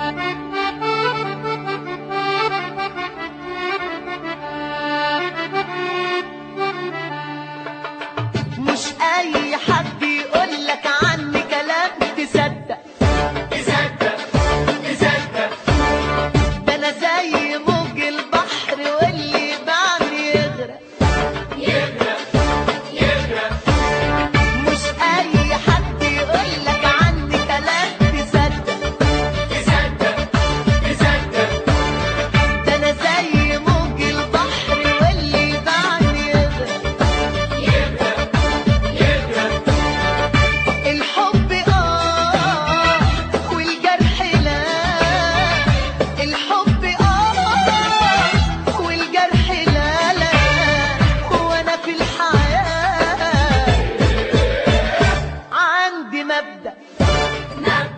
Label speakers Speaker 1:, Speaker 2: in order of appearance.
Speaker 1: مش اي حد يقولك عني كلام تصدق ده انا زي موج البحر واللي بعمل يغرق. مش اي حد يقولك عني كلام تصدق ده انا زي موج البحر واللي بعمل يغرق. الحب والجرح لا، الحب والجرح لا لا، وانا في الحياة عندي مبدأ